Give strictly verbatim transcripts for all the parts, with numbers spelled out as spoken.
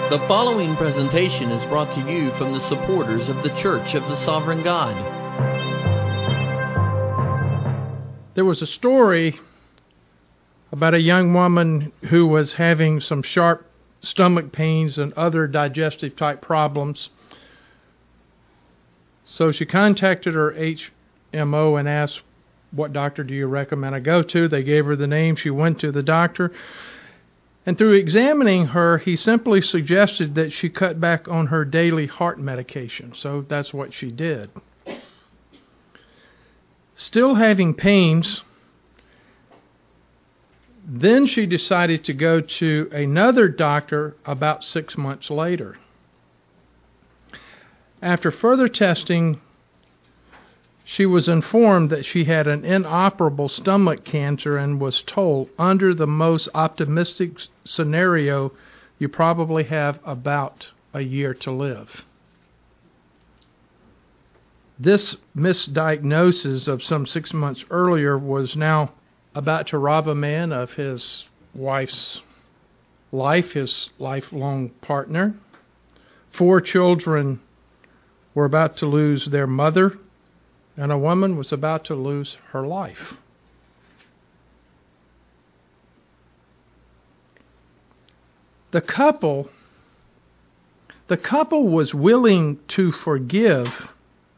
The following presentation is brought to you from the supporters of the Church of the Sovereign God. There was a story about a young woman who was having some sharp stomach pains and other digestive type problems. So she contacted her H M O and asked, "What doctor do you recommend I go to?" They gave her the name. She went to the doctor. And through examining her, he simply suggested that she cut back on her daily heart medication. So that's what she did. Still having pains, then she decided to go to another doctor about six months later. After further testing, she was informed that she had an inoperable stomach cancer and was told, under the most optimistic scenario, you probably have about a year to live. This misdiagnosis of some six months earlier was now about to rob a man of his wife's life, his lifelong partner. Four children were about to lose their mother, and a woman was about to lose her life. The couple, the couple was willing to forgive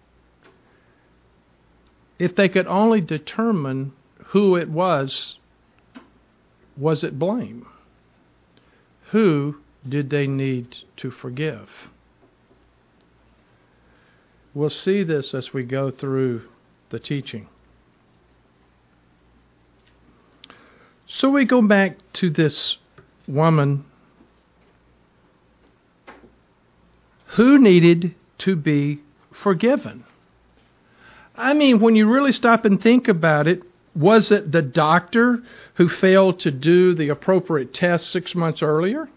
if they could only determine who it was was at blame. Who did they need to forgive? We'll see this as we go through the teaching. So we go back to this woman who needed to be forgiven. I mean, when you really stop and think about it, was it the doctor who failed to do the appropriate test six months earlier?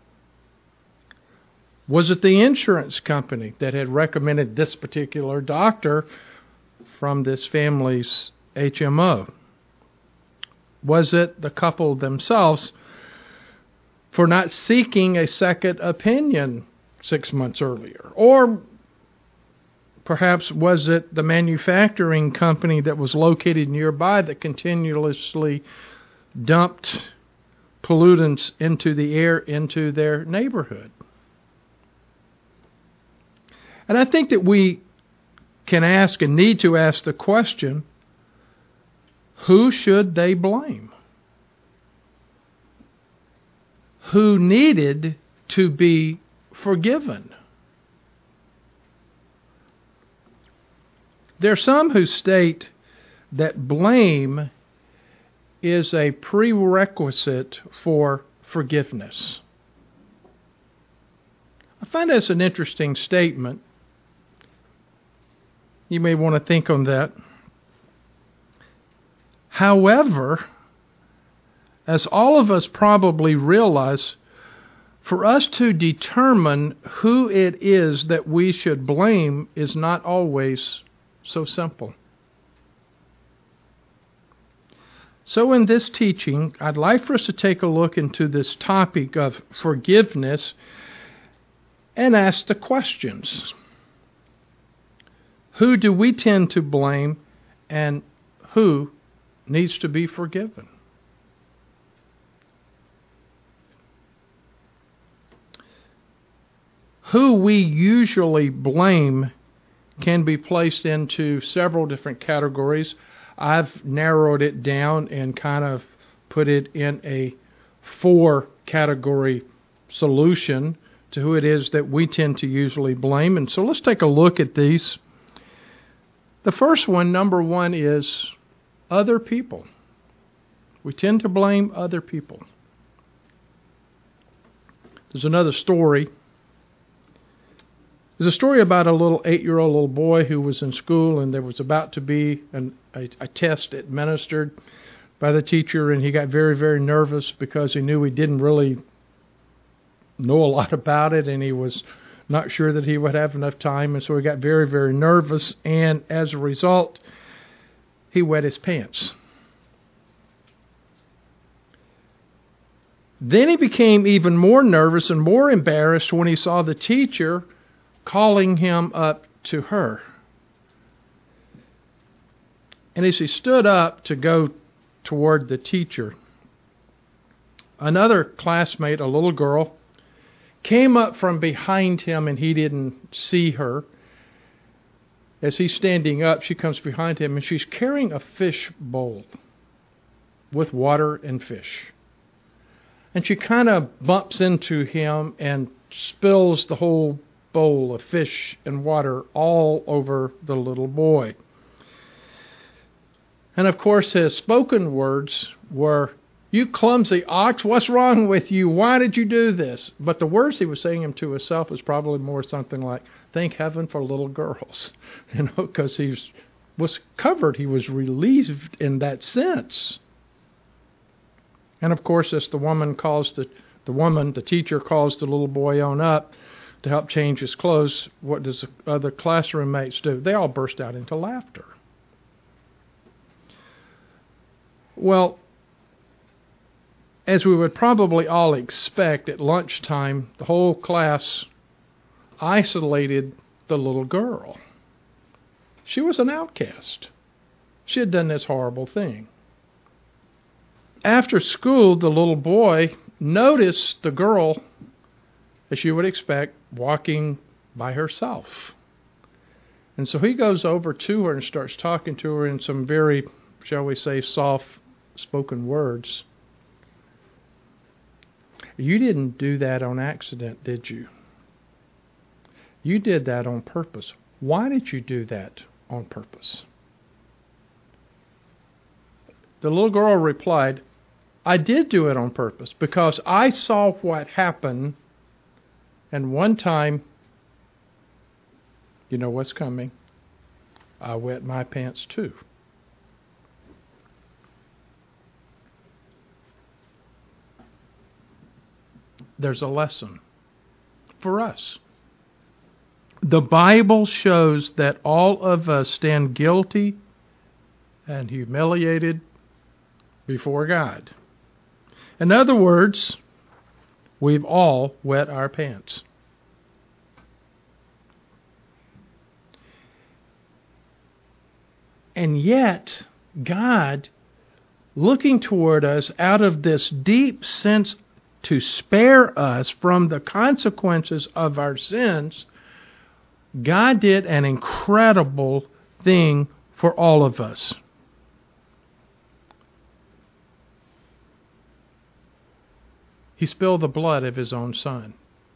Was it the insurance company that had recommended this particular doctor from this family's H M O? Was it the couple themselves for not seeking a second opinion six months earlier? Or perhaps was it the manufacturing company that was located nearby that continuously dumped pollutants into the air, into their neighborhood? And I think that we can ask and need to ask the question, who should they blame? Who needed to be forgiven? There are some who state that blame is a prerequisite for forgiveness. I find that's an interesting statement. You may want to think on that. However, as all of us probably realize, for us to determine who it is that we should blame is not always so simple. So in this teaching, I'd like for us to take a look into this topic of forgiveness and ask the questions. Who do we tend to blame, and who needs to be forgiven? Who we usually blame can be placed into several different categories. I've narrowed it down and kind of put it in a four category solution to who it is that we tend to usually blame. And so let's take a look at these. The first one, number one, is other people. We tend to blame other people. There's another story. There's a story about a little eight-year-old little boy who was in school, and there was about to be an, a, a test administered by the teacher, and he got very, very nervous because he knew he didn't really know a lot about it, and he was not sure that he would have enough time, and so he got very, very nervous, and as a result, he wet his pants. Then he became even more nervous and more embarrassed when he saw the teacher calling him up to her. And as he stood up to go toward the teacher, another classmate, a little girl, came up from behind him, and he didn't see her. As he's standing up, she comes behind him, and she's carrying a fish bowl with water and fish. And she kind of bumps into him and spills the whole bowl of fish and water all over the little boy. And of course, his spoken words were, "You clumsy ox, what's wrong with you? Why did you do this?" But the words he was saying him to himself was probably more something like, "Thank heaven for little girls," you know, because he was, was covered. He was relieved in that sense. And of course, as the woman calls the the woman, the teacher calls the little boy on up to help change his clothes, what does the other classroom mates do? They all burst out into laughter. Well, as we would probably all expect, at lunchtime, the whole class isolated the little girl. She was an outcast. She had done this horrible thing. After school, the little boy noticed the girl, as you would expect, walking by herself. And so he goes over to her and starts talking to her in some very, shall we say, soft-spoken words. "You didn't do that on accident, did you? You did that on purpose. Why did you do that on purpose?" The little girl replied, "I did do it on purpose because I saw what happened, and one time, you know what's coming, I wet my pants too." There's a lesson for us. The Bible shows that all of us stand guilty and humiliated before God. In other words, we've all wet our pants. And yet, God, looking toward us out of this deep sense to spare us from the consequences of our sins, God did an incredible thing for all of us. He spilled the blood of His own Son.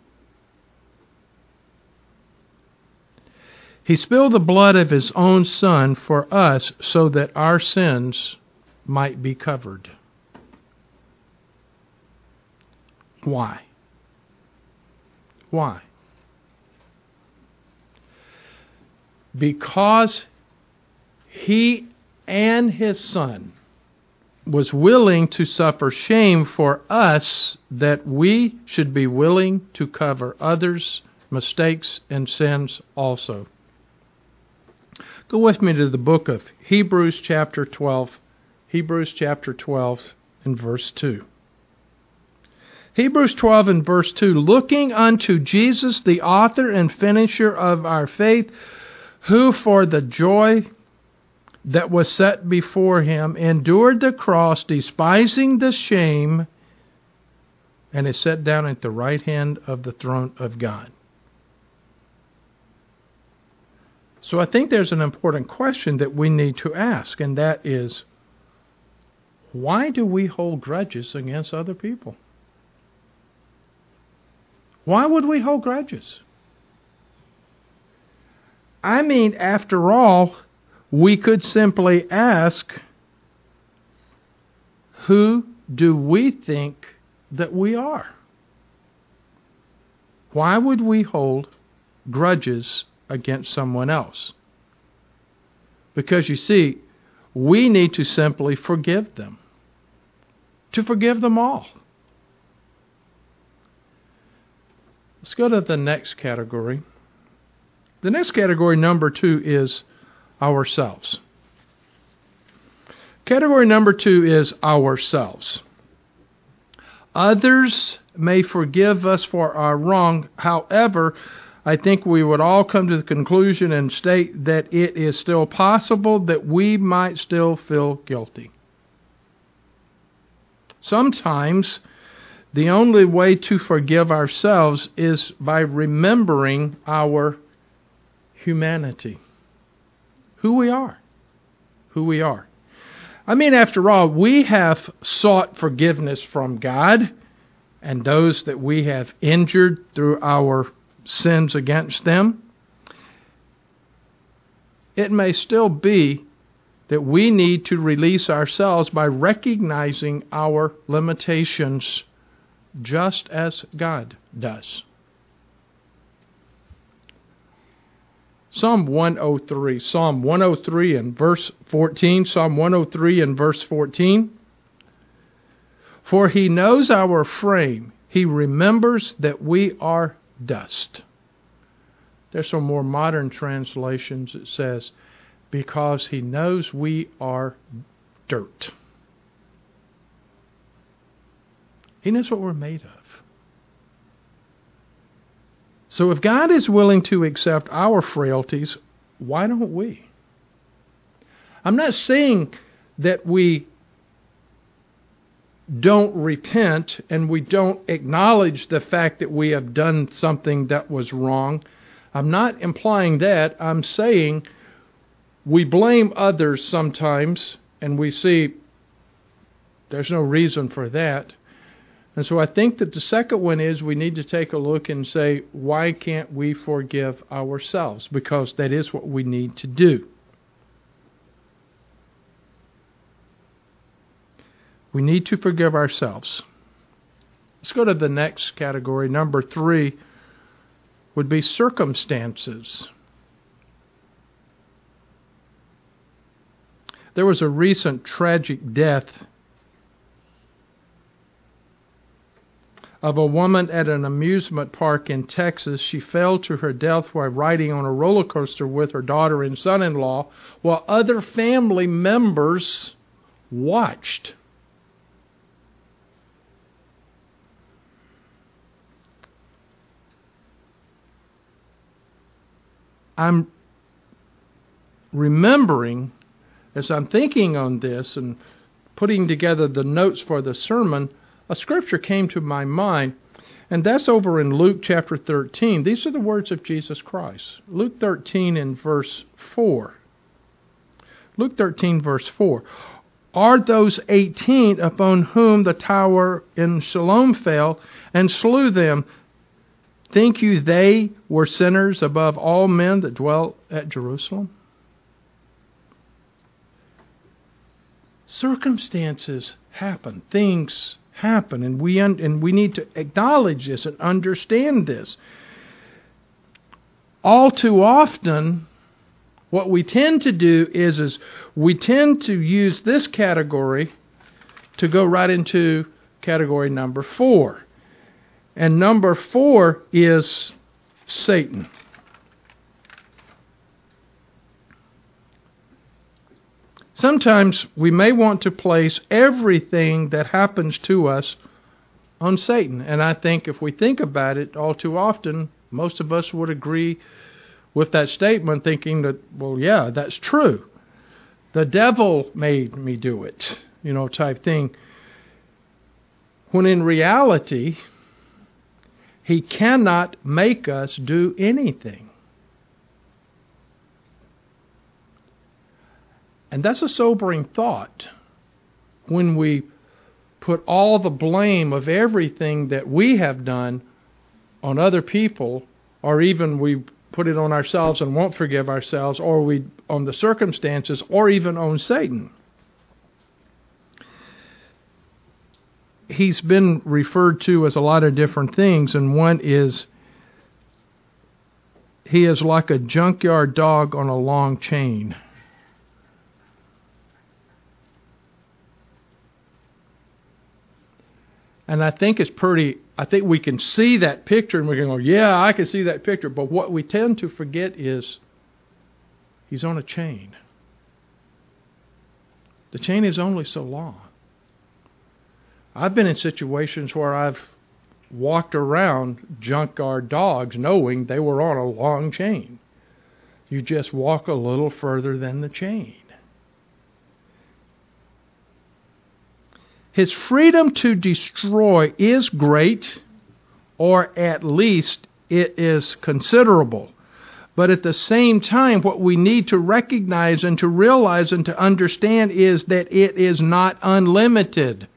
He spilled the blood of His own Son for us so that our sins might be covered. Why? Why? Because He and His Son was willing to suffer shame for us, that we should be willing to cover others' mistakes and sins also. Go with me to the book of Hebrews chapter twelve. Hebrews chapter twelve and verse two. Hebrews twelve and verse two. "Looking unto Jesus, the author and finisher of our faith, who for the joy that was set before Him endured the cross, despising the shame, and is set down at the right hand of the throne of God." So I think there's an important question that we need to ask, and that is, why do we hold grudges against other people? Why would we hold grudges? I mean, after all, we could simply ask, who do we think that we are? Why would we hold grudges against someone else? Because you see, we need to simply forgive them. To forgive them all. Let's go to the next category. The next category, number two, is ourselves. Category number two is ourselves. Others may forgive us for our wrong. However, I think we would all come to the conclusion and state that it is still possible that we might still feel guilty. Sometimes the only way to forgive ourselves is by remembering our humanity. Who we are. Who we are. I mean, after all, we have sought forgiveness from God and those that we have injured through our sins against them. It may still be that we need to release ourselves by recognizing our limitations just as God does. Psalm one oh three, Psalm one oh three and verse fourteen, Psalm one oh three and verse fourteen. For he knows our frame, he remembers that we are dust. There's some more modern translations that says, because he knows we are dirt. He knows what we're made of. So if God is willing to accept our frailties, why don't we? I'm not saying that we don't repent and we don't acknowledge the fact that we have done something that was wrong. I'm not implying that. I'm saying we blame others sometimes and we see there's no reason for that. And so I think that the second one is we need to take a look and say, why can't we forgive ourselves? Because that is what we need to do. We need to forgive ourselves. Let's go to the next category. Number three would be circumstances. There was a recent tragic death of a woman at an amusement park in Texas. She fell to her death while riding on a roller coaster with her daughter and son-in-law while other family members watched. I'm remembering, as I'm thinking on this and putting together the notes for the sermon, a scripture came to my mind, and that's over in Luke chapter thirteen. These are the words of Jesus Christ. Luke thirteen and verse four. Luke thirteen verse four. Are those eighteen upon whom the tower in Siloam fell and slew them, think you they were sinners above all men that dwell at Jerusalem? Circumstances happen. Things happen, and we un- and we need to acknowledge this and understand this. All too often, what we tend to do is, is we tend to use this category to go right into category number four. And number four is Satan. Sometimes we may want to place everything that happens to us on Satan. And I think if we think about it, all too often, most of us would agree with that statement, thinking that, well, yeah, that's true. The devil made me do it, you know, type thing. When in reality, he cannot make us do anything. And that's a sobering thought when we put all the blame of everything that we have done on other people, or even we put it on ourselves and won't forgive ourselves, or we on the circumstances, or even on Satan. He's been referred to as a lot of different things, and one is he is like a junkyard dog on a long chain. And I think it's pretty, I think we can see that picture and we can go, yeah, I can see that picture. But what we tend to forget is he's on a chain. The chain is only so long. I've been in situations where I've walked around junkyard dogs knowing they were on a long chain. You just walk a little further than the chain. His freedom to destroy is great, or at least it is considerable. But at the same time, what we need to recognize and to realize and to understand is that it is not unlimited.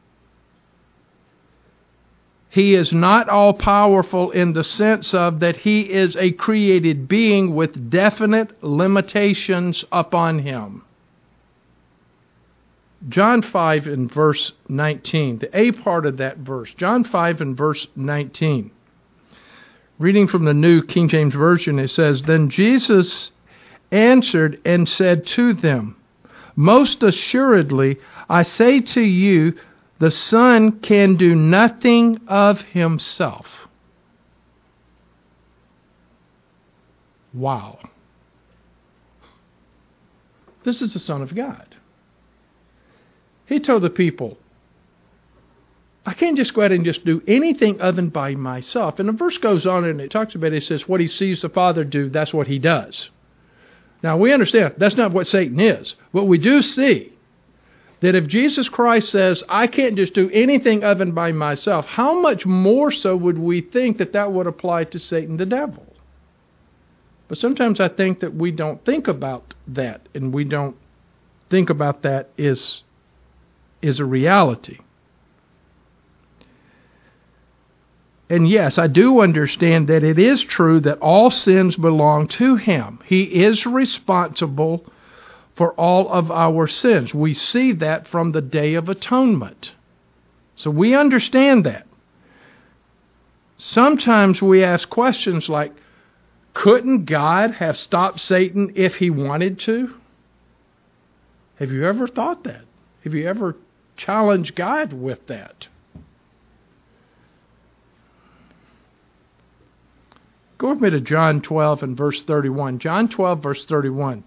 He is not all-powerful in the sense of that he is a created being with definite limitations upon him. John five and verse nineteen, the A part of that verse, John five and verse nineteen. Reading from the New King James Version, it says, "Then Jesus answered and said to them, Most assuredly, I say to you, the Son can do nothing of himself." Wow. This is the Son of God. He told the people, I can't just go ahead and just do anything other than by myself. And the verse goes on and it talks about it. It says, what he sees the Father do, that's what he does. Now we understand that's not what Satan is. But we do see that if Jesus Christ says, I can't just do anything other than by myself, how much more so would we think that that would apply to Satan the devil? But sometimes I think that we don't think about that, and we don't think about that is, is a reality. And yes, I do understand that it is true that all sins belong to him. He is responsible for all of our sins. We see that from the Day of Atonement. So we understand that. Sometimes we ask questions like, couldn't God have stopped Satan if he wanted to? Have you ever thought that? Have you ever challenged God with that? Go with me to John twelve and verse thirty-one. John twelve, verse thirty-one.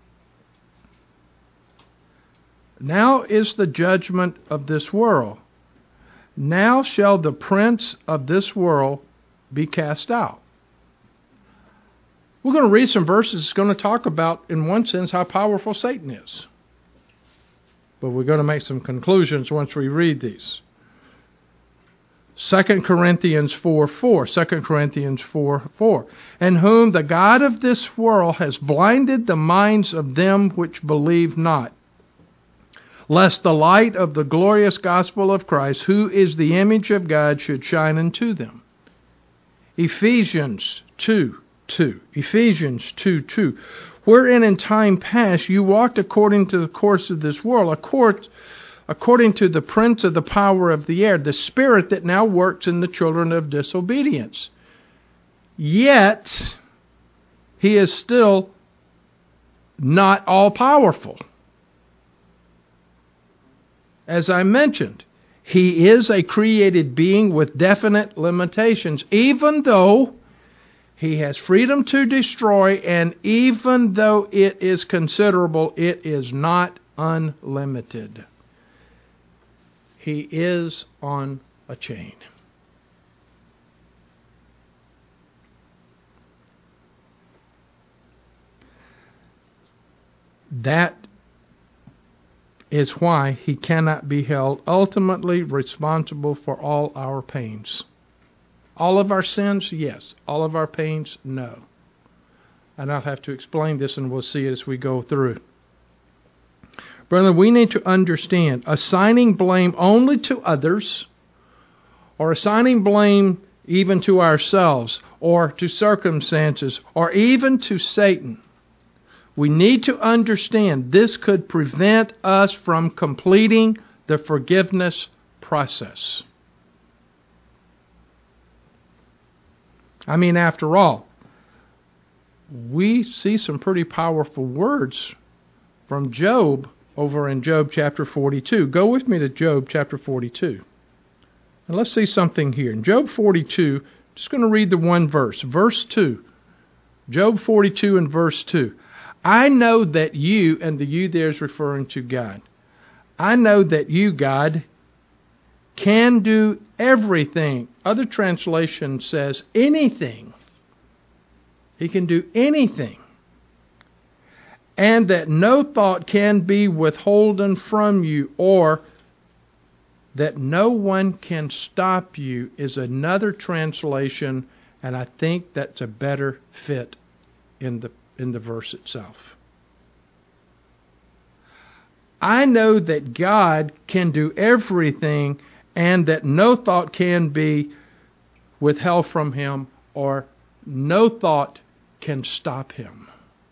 Now is the judgment of this world. Now shall the prince of this world be cast out. We're going to read some verses that's going to talk about, in one sense, how powerful Satan is. But we're going to make some conclusions once we read these. Second Corinthians four four. Second Corinthians four four. And whom the God of this world has blinded the minds of them which believe not, lest the light of the glorious gospel of Christ, who is the image of God, should shine into them. Ephesians two two. Ephesians two two. Wherein in time past you walked according to the course of this world, according according to the prince of the power of the air, the spirit that now works in the children of disobedience. Yet, he is still not all-powerful. As I mentioned, he is a created being with definite limitations, even though he has freedom to destroy, and even though it is considerable, it is not unlimited. He is on a chain. That is why he cannot be held ultimately responsible for all our pains. All of our sins, yes. All of our pains, no. And I'll have to explain this, and we'll see it as we go through. Brother, we need to understand assigning blame only to others, or assigning blame even to ourselves, or to circumstances, or even to Satan. We need to understand this could prevent us from completing the forgiveness process. I mean, after all, we see some pretty powerful words from Job over in Job chapter forty-two. Go with me to Job chapter forty-two. And let's see something here. In Job forty-two, just going to read the one verse. Verse two. Job forty-two and verse two. I know that you, and the you there is referring to God. I know that you, God, can do everything. Other translation says anything. He can do anything. And that no thought can be withholden from you, or that no one can stop you is another translation, and I think that's a better fit in the in the verse itself. I know that God can do everything, and that no thought can be withheld from Him, or no thought can stop Him.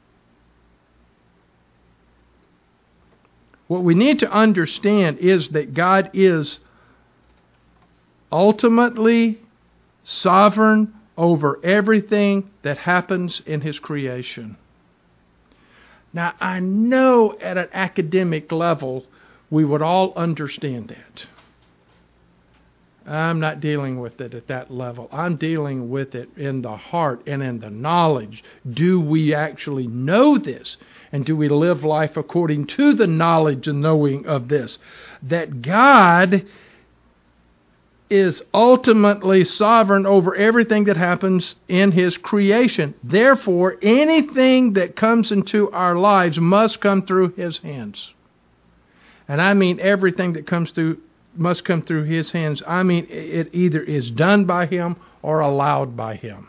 What we need to understand is that God is ultimately sovereign over everything that happens in His creation. Now, I know at an academic level we would all understand that. I'm not dealing with it at that level. I'm dealing with it in the heart and in the knowledge. Do we actually know this? And do we live life according to the knowledge and knowing of this? That God is ultimately sovereign over everything that happens in His creation. Therefore, anything that comes into our lives must come through His hands. And I mean everything that comes through must come through His hands. I mean it either is done by Him or allowed by Him.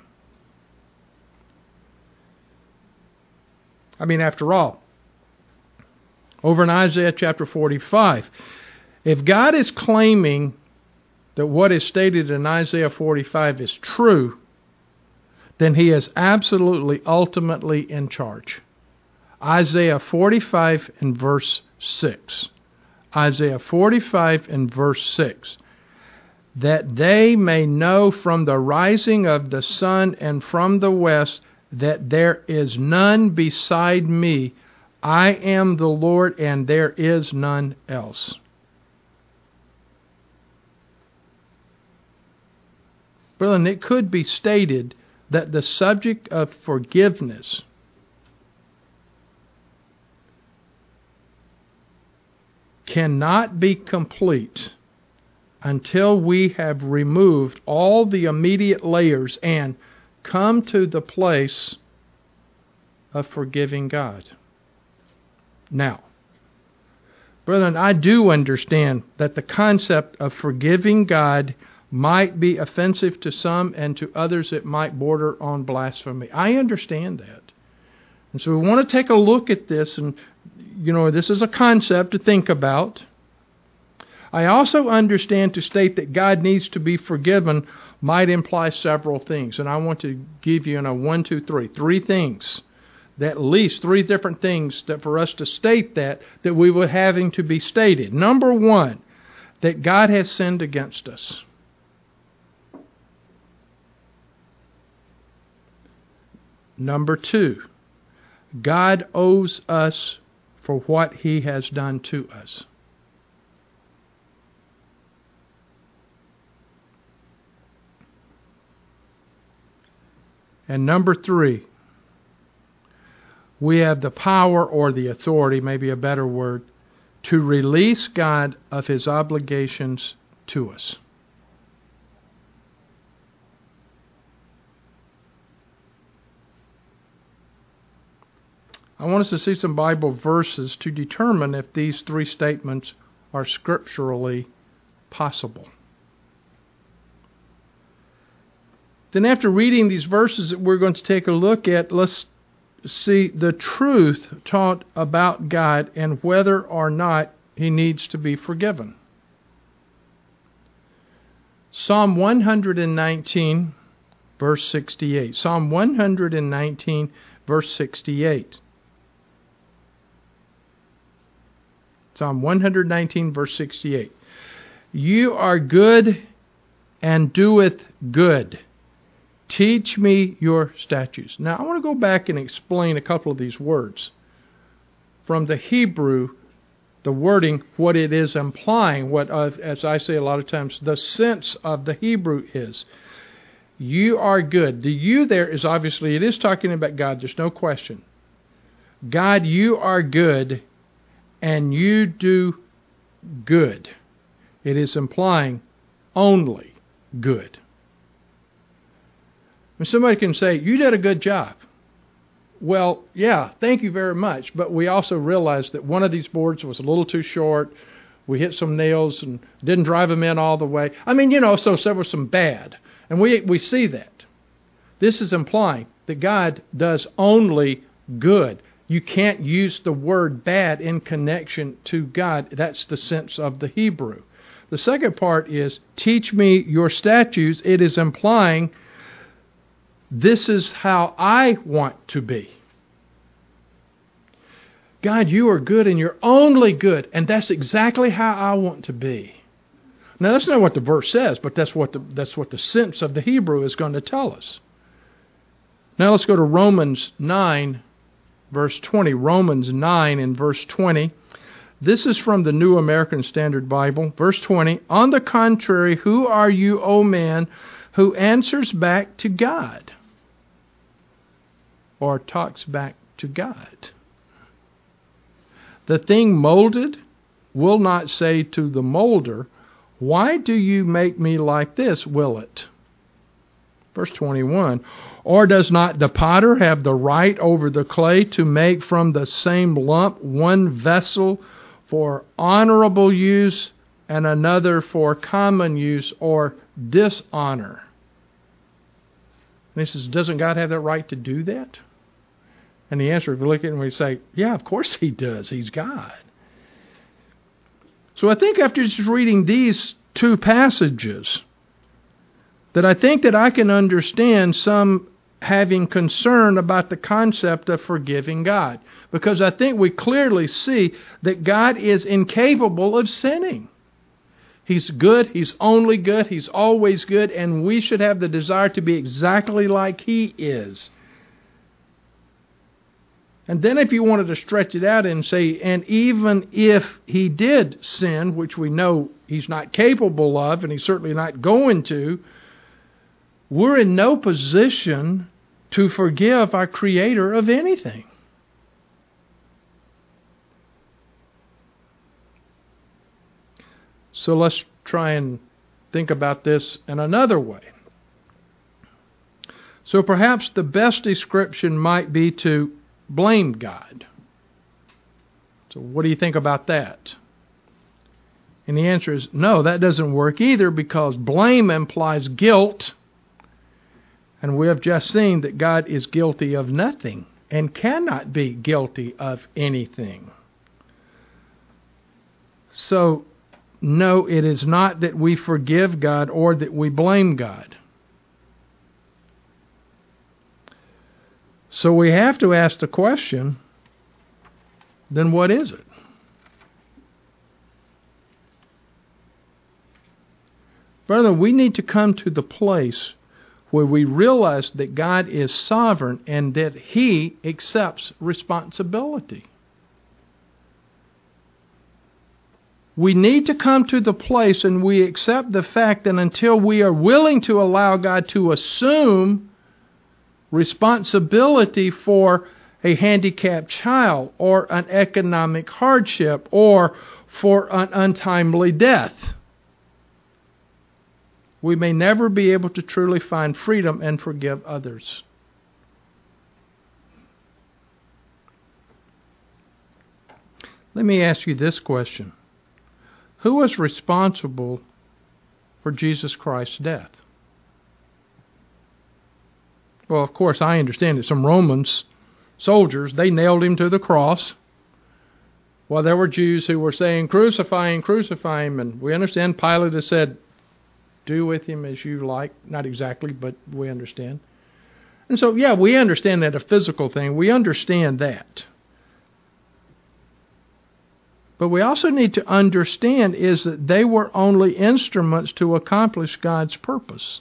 I mean, after all, over in Isaiah chapter forty-five, if God is claiming that what is stated in Isaiah forty-five is true, then He is absolutely, ultimately in charge. Isaiah forty-five and verse six. Isaiah forty-five and verse six. That they may know from the rising of the sun and from the west that there is none beside me. I am the Lord, and there is none else. Brethren, it could be stated that the subject of forgiveness cannot be complete until we have removed all the immediate layers and come to the place of forgiving God. Now, brethren, I do understand that the concept of forgiving God might be offensive to some, and to others it might border on blasphemy. I understand that. And so we want to take a look at this, and, you know, this is a concept to think about. I also understand to state that God needs to be forgiven might imply several things. And I want to give you in a one, two, three, three things, that at least three different things that for us to state that, that we were having to be stated. Number one, that God has sinned against us. Number two, God owes us for what He has done to us. And number three, we have the power or the authority, maybe a better word, to release God of His obligations to us. I want us to see some Bible verses to determine if these three statements are scripturally possible. Then after reading these verses that we're going to take a look at, let's see the truth taught about God and whether or not He needs to be forgiven. Psalm one nineteen, verse sixty-eight. Psalm one nineteen, verse sixty-eight. Psalm one nineteen, verse sixty-eight. You are good and doeth good. Teach me your statutes. Now, I want to go back and explain a couple of these words. From the Hebrew, the wording, what it is implying, what, uh, as I say a lot of times, the sense of the Hebrew is. You are good. The you there is obviously, it is talking about God. There's no question. God, you are good, and you do good. It is implying only good. And somebody can say, you did a good job. Well, yeah, thank you very much. But we also realized that one of these boards was a little too short. We hit some nails and didn't drive them in all the way. I mean, you know, so there was some bad. And we we see that. This is implying that God does only good. You can't use the word bad in connection to God. That's the sense of the Hebrew. The second part is, teach me your statutes. It is implying this is how I want to be. God, you are good and you're only good, and that's exactly how I want to be. Now, that's not what the verse says, but that's what the, that's what the sense of the Hebrew is going to tell us. Now let's go to Romans nine, verse twenty. Romans nine and verse twenty. This is from the New American Standard Bible. Verse twenty, on the contrary, who are you, O man, who answers back to God? Or talks back to God. The thing molded will not say to the molder, why do you make me like this, will it? Verse twenty-one, or does not the potter have the right over the clay to make from the same lump one vessel for honorable use and another for common use or dishonor? And he says, doesn't God have that right to do that? And the answer, if we look at it and we say, yeah, of course he does. He's God. So I think after just reading these two passages, that I think that I can understand some having concern about the concept of forgiving God. Because I think we clearly see that God is incapable of sinning. He's good. He's only good. He's always good. And we should have the desire to be exactly like He is. And then if you wanted to stretch it out and say, and even if He did sin, which we know He's not capable of, and He's certainly not going to, we're in no position to forgive our Creator of anything. So let's try and think about this in another way. So perhaps the best description might be to blame God. So what do you think about that? And the answer is no, that doesn't work either, because blame implies guilt. And we have just seen that God is guilty of nothing and cannot be guilty of anything. So, no, it is not that we forgive God or that we blame God. So we have to ask the question, then what is it? Brother, we need to come to the place where we realize that God is sovereign and that He accepts responsibility. We need to come to the place and we accept the fact that until we are willing to allow God to assume responsibility for a handicapped child or an economic hardship or for an untimely death, we may never be able to truly find freedom and forgive others. Let me ask you this question. Who was responsible for Jesus Christ's death? Well, of course, I understand that some Romans soldiers, they nailed Him to the cross. Well, there were Jews who were saying, crucify Him, crucify Him. And we understand Pilate has said, do with Him as you like. Not exactly, but we understand. And so, yeah, we understand that a physical thing. We understand that. But we also need to understand is that they were only instruments to accomplish God's purpose.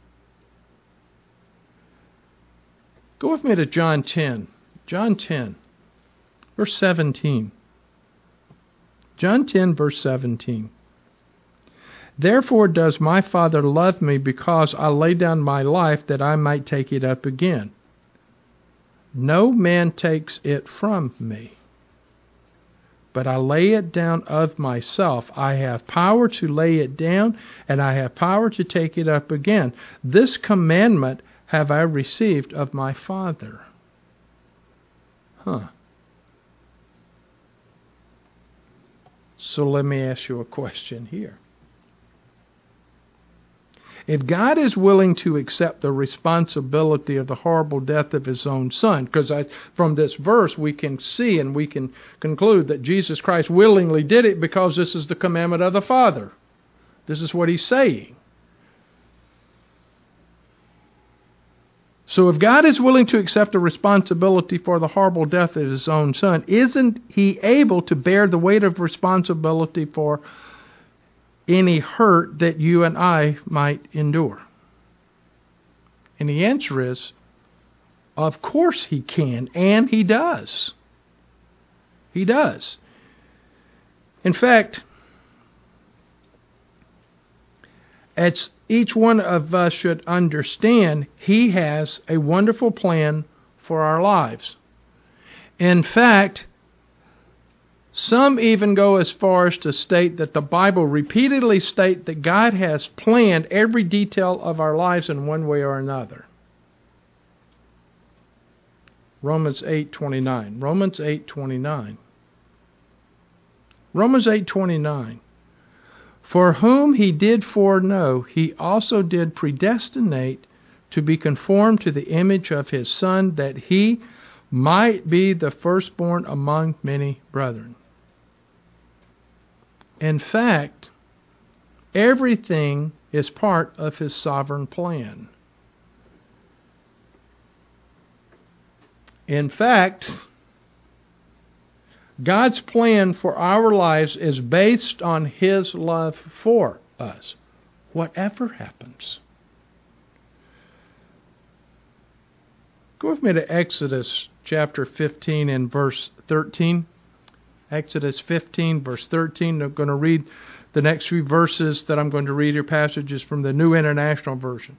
Go with me to John ten. John ten, verse seventeen. John ten, verse seventeen. Therefore does my Father love me, because I lay down my life that I might take it up again. No man takes it from me, but I lay it down of myself. I have power to lay it down, and I have power to take it up again. This commandment have I received of my Father. Huh. So let me ask you a question here. If God is willing to accept the responsibility of the horrible death of his own Son, because from this verse we can see and we can conclude that Jesus Christ willingly did it because this is the commandment of the Father. This is what he's saying. So if God is willing to accept the responsibility for the horrible death of his own Son, isn't he able to bear the weight of responsibility for any hurt that you and I might endure? And the answer is, of course he can, and he does. He does. In fact, as each one of us should understand, he has a wonderful plan for our lives. In fact, some even go as far as to state that the Bible repeatedly states that God has planned every detail of our lives in one way or another. Romans eight twenty-nine. Romans eight twenty-nine. Romans eight twenty-nine. For whom he did foreknow, he also did predestinate to be conformed to the image of his Son, that he might be the firstborn among many brethren. In fact, everything is part of his sovereign plan. In fact, God's plan for our lives is based on his love for us, whatever happens. Go with me to Exodus chapter fifteen and verse thirteen. Exodus fifteen, verse thirteen. I'm going to read the next few verses that I'm going to read here, passages from the New International Version.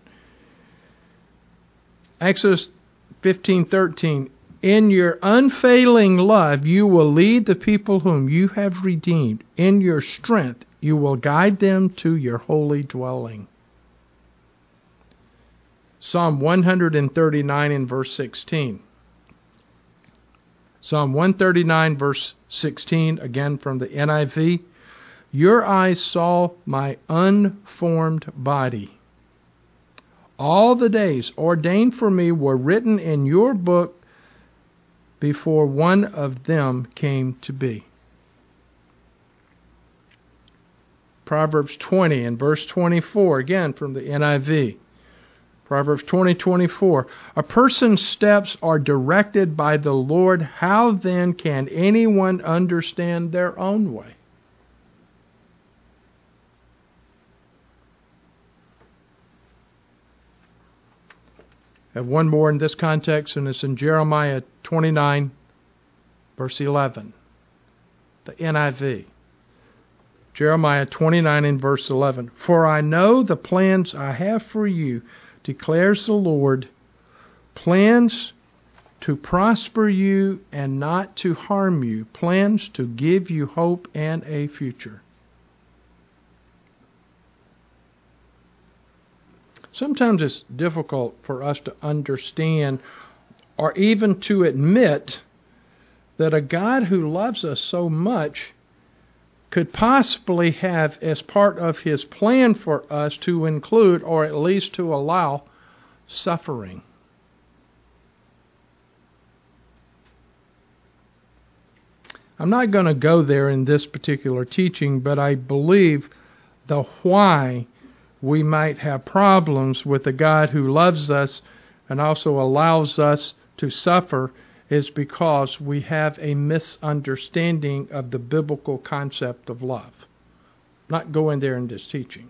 Exodus fifteen thirteen. In your unfailing love, you will lead the people whom you have redeemed. In your strength, you will guide them to your holy dwelling. Psalm one thirty-nine and verse sixteen. Psalm one thirty-nine, verse sixteen, again from the N I V. Your eyes saw my unformed body. All the days ordained for me were written in your book before one of them came to be. Proverbs twenty and verse twenty-four, again from the N I V. Proverbs twenty twenty-four. A person's steps are directed by the Lord. How then can anyone understand their own way? I have one more in this context, and it's in Jeremiah twenty-nine, verse eleven. The N I V. Jeremiah twenty-nine and verse eleven. For I know the plans I have for you, declares the Lord, plans to prosper you and not to harm you, plans to give you hope and a future. Sometimes it's difficult for us to understand or even to admit that a God who loves us so much could possibly have as part of his plan for us to include, or at least to allow, suffering. I'm not going to go there in this particular teaching, but I believe the why we might have problems with a God who loves us and also allows us to suffer is because we have a misunderstanding of the biblical concept of love. I'm not going there in this teaching.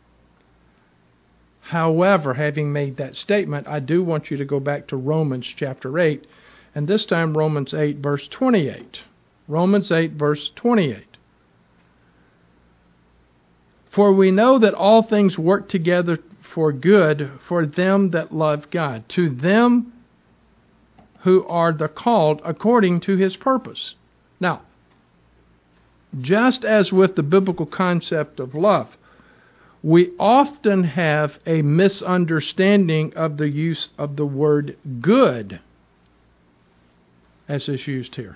However, having made that statement, I do want you to go back to Romans chapter eight, and this time Romans eight, verse twenty-eight. Romans eight, verse twenty-eight. For we know that all things work together for good for them that love God, to them who are the called according to his purpose. Now, just as with the biblical concept of love, we often have a misunderstanding of the use of the word good as is used here.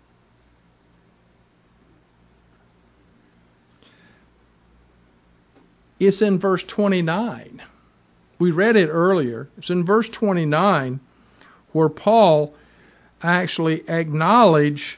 It's in verse twenty-nine. We read it earlier. It's in verse twenty-nine where Paul actually acknowledged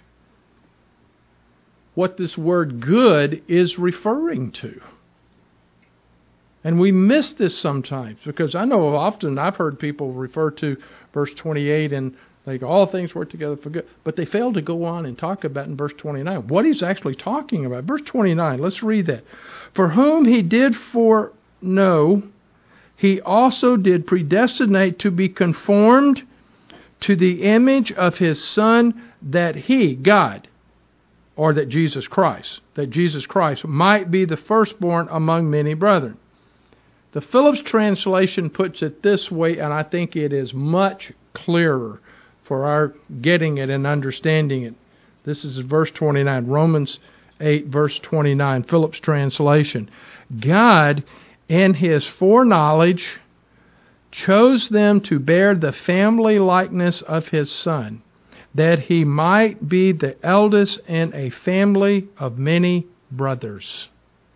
what this word good is referring to. And we miss this sometimes, because I know often I've heard people refer to verse twenty-eight and they go, all things work together for good. But they fail to go on and talk about in verse twenty-nine what he's actually talking about. Verse twenty-nine, let's read that. For whom he did foreknow, he also did predestinate to be conformed to the image of his Son, that he, God, or that Jesus Christ, that Jesus Christ might be the firstborn among many brethren. The Phillips translation puts it this way, and I think it is much clearer for our getting it and understanding it. This is verse twenty-nine, Romans eight, verse twenty-nine, Phillips translation. God, in his foreknowledge, chose them to bear the family likeness of his Son, that he might be the eldest in a family of many brothers.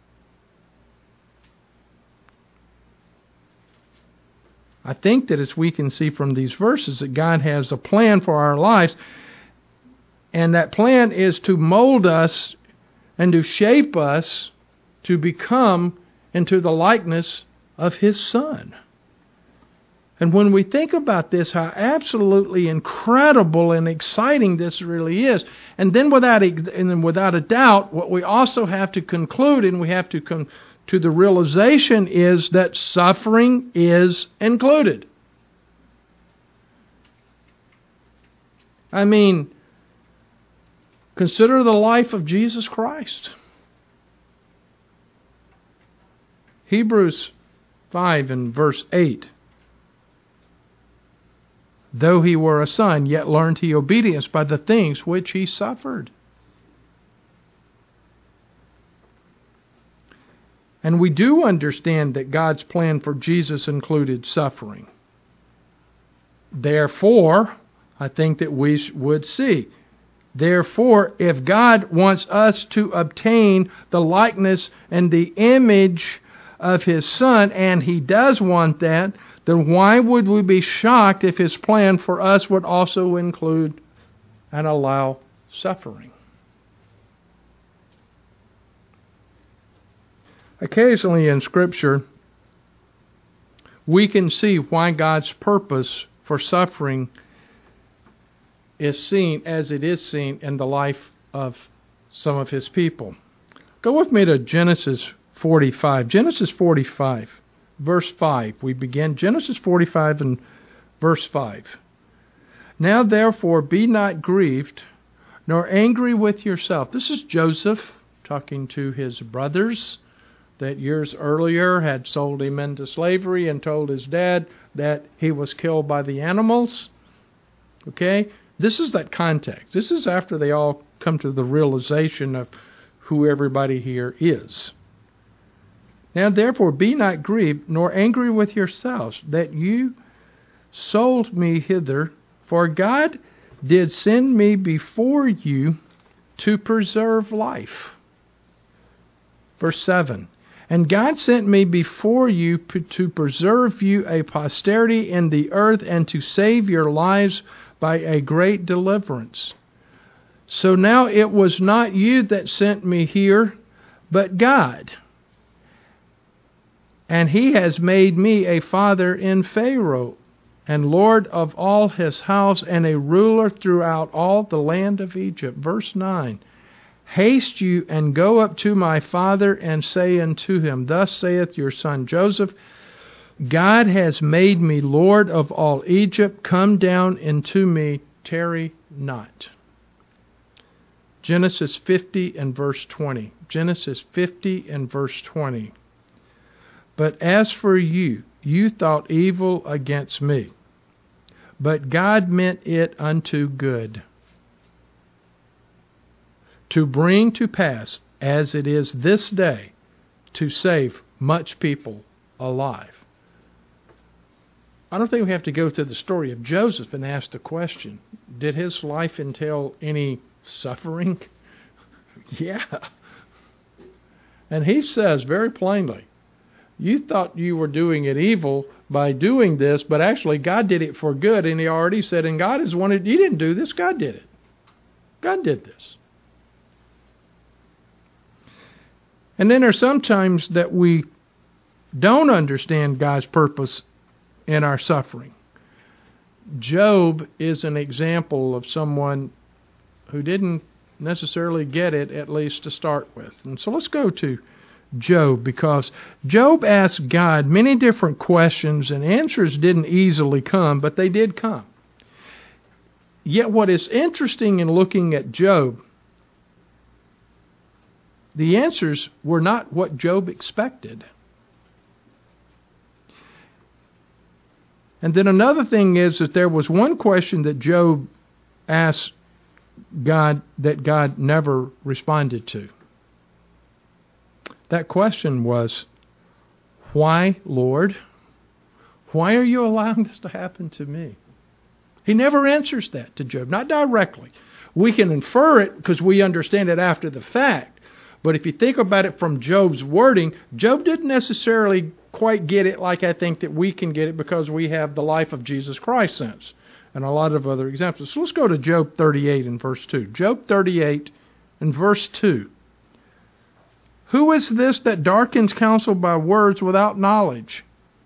I think that as we can see from these verses, that God has a plan for our lives, and that plan is to mold us and to shape us to become into the likeness of his Son. And when we think about this, how absolutely incredible and exciting this really is, and then without a, and then without a doubt, what we also have to conclude, and we have to come to the realization, is that suffering is included. I mean, consider the life of Jesus Christ. Hebrews five and verse eight. Though he were a son, yet learned he obedience by the things which he suffered. And we do understand that God's plan for Jesus included suffering. Therefore, I think that we would see. Therefore, if God wants us to obtain the likeness and the image of his Son, and he does want that, then why would we be shocked if his plan for us would also include and allow suffering? Occasionally in Scripture, we can see why God's purpose for suffering is seen as it is seen in the life of some of his people. Go with me to Genesis forty-five. Genesis forty-five, verse five. We begin Genesis forty-five and verse five. Now therefore be not grieved, nor angry with yourself. This is Joseph talking to his brothers that years earlier had sold him into slavery and told his dad that he was killed by the animals. Okay? This is that context. This is after they all come to the realization of who everybody here is. Now therefore be not grieved, nor angry with yourselves, that you sold me hither, for God did send me before you to preserve life. Verse seven. And God sent me before you to preserve you a posterity in the earth, and to save your lives by a great deliverance. So now it was not you that sent me here, but God. And he has made me a father in Pharaoh, and Lord of all his house, and a ruler throughout all the land of Egypt. Verse nine. Haste you and go up to my father and say unto him, Thus saith your son Joseph, God has made me Lord of all Egypt. Come down into me, tarry not. Genesis fifty and verse twenty. Genesis fifty and verse twenty. But as for you, you thought evil against me, but God meant it unto good, to bring to pass, as it is this day, to save much people alive. I don't think we have to go through the story of Joseph and ask the question, did his life entail any suffering? Yeah. And he says very plainly, you thought you were doing it evil by doing this, but actually God did it for good. And he already said, and God has wanted, you didn't do this, God did it. God did this. And then there's sometimes that we don't understand God's purpose in our suffering. Job is an example of someone who didn't necessarily get it, at least to start with. And so let's go to Job, because Job asked God many different questions, and answers didn't easily come, but they did come. Yet what is interesting in looking at Job, the answers were not what Job expected. And then another thing is that there was one question that Job asked God that God never responded to. That question was, why, Lord? Why are you allowing this to happen to me? He never answers that to Job, not directly. We can infer it because we understand it after the fact. But if you think about it from Job's wording, Job didn't necessarily quite get it like I think that we can get it because we have the life of Jesus Christ sense and a lot of other examples. So let's go to Job thirty-eight and verse two. Job thirty-eight and verse two. Who is this that darkens counsel by words without knowledge?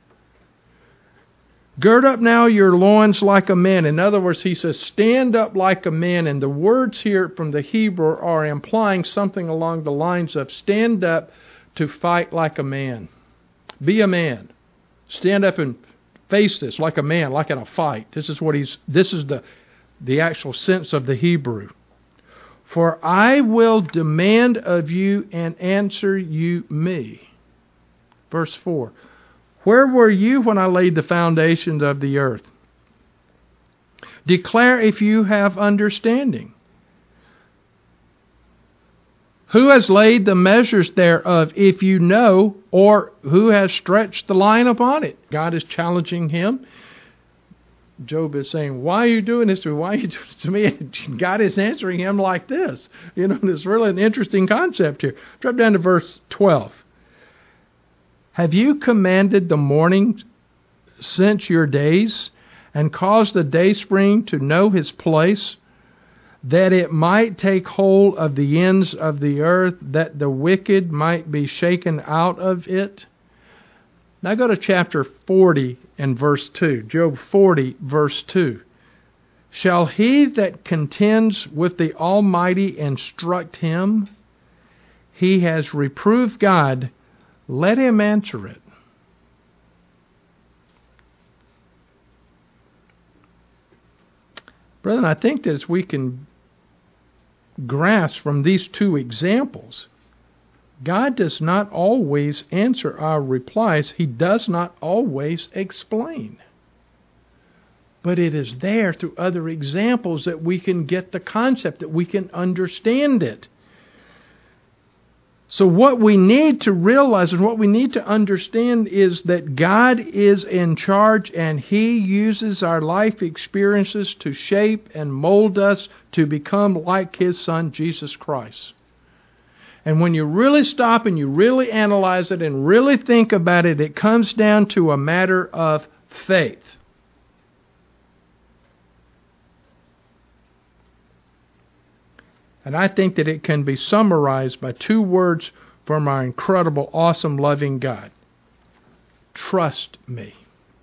Gird up now your loins like a man. In other words, he says, stand up like a man. And the words here from the Hebrew are implying something along the lines of stand up to fight like a man. Be a man. Stand up and face this like a man, like in a fight. This is what he's, this is the, the actual sense of the Hebrew. For I will demand of you and answer you me. Verse four. Where were you when I laid the foundations of the earth? Declare if you have understanding. Who has laid the measures thereof, if you know, or who has stretched the line upon it? God is challenging him. Job is saying, why are you doing this to me? Why are you doing this to me? And God is answering him like this. You know, it's really an interesting concept here. Drop down to verse twelve. Have you commanded the morning since your days, and caused the dayspring to know his place, that it might take hold of the ends of the earth, that the wicked might be shaken out of it? Now go to chapter forty and verse two. Job forty, verse two. Shall he that contends with the Almighty instruct him? He has reproved God. Let him answer it. Brethren, I think that as we can grasp from these two examples, God does not always answer our replies. He does not always explain. But it is there through other examples that we can get the concept, that we can understand it. So what we need to realize and what we need to understand is that God is in charge, and He uses our life experiences to shape and mold us to become like His Son, Jesus Christ. And when you really stop and you really analyze it and really think about it, it comes down to a matter of faith. And I think that it can be summarized by two words from our incredible, awesome, loving God. Trust me.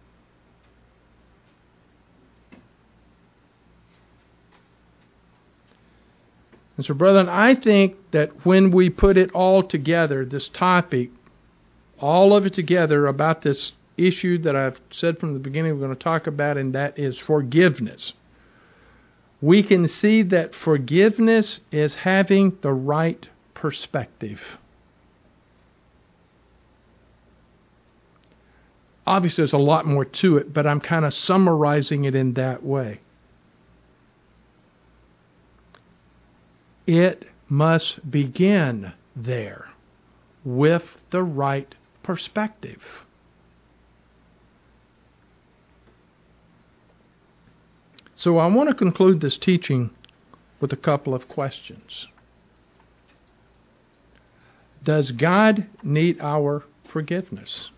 And so, brethren, I think that when we put it all together, this topic, all of it together about this issue that I've said from the beginning we're going to talk about, and that is forgiveness. We can see that forgiveness is having the right perspective. Obviously, there's a lot more to it, but I'm kind of summarizing it in that way. It must begin there with the right perspective. So I want to conclude this teaching with a couple of questions. Does God need our forgiveness?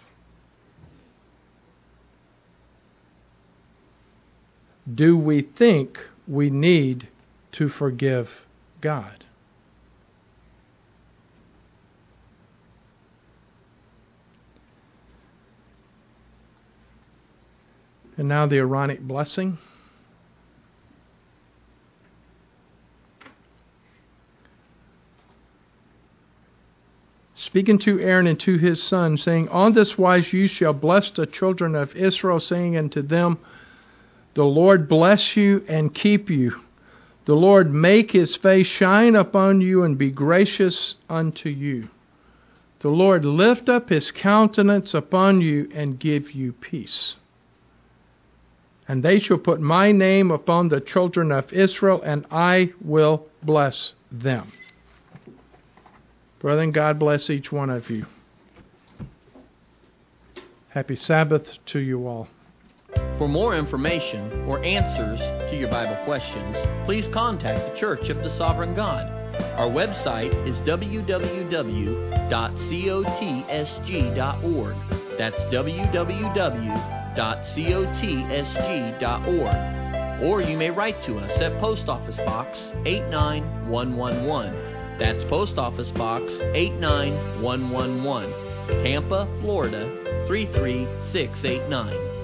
Do we think we need to forgive God? And now the Aaronic blessing. Speaking to Aaron and to his son, saying, On this wise you shall bless the children of Israel, saying unto them, The Lord bless you and keep you. The Lord make his face shine upon you and be gracious unto you. The Lord lift up his countenance upon you and give you peace. And they shall put my name upon the children of Israel, and I will bless them. Brethren, God bless each one of you. Happy Sabbath to you all. For more information or answers to your Bible questions, please contact the Church of the Sovereign God. Our website is w w w dot cotsg dot org. That's w w w dot cotsg dot org. Or you may write to us at Post Office Box eight nine one one one. That's Post Office Box eight nine one one one, Tampa, Florida three three six eight nine.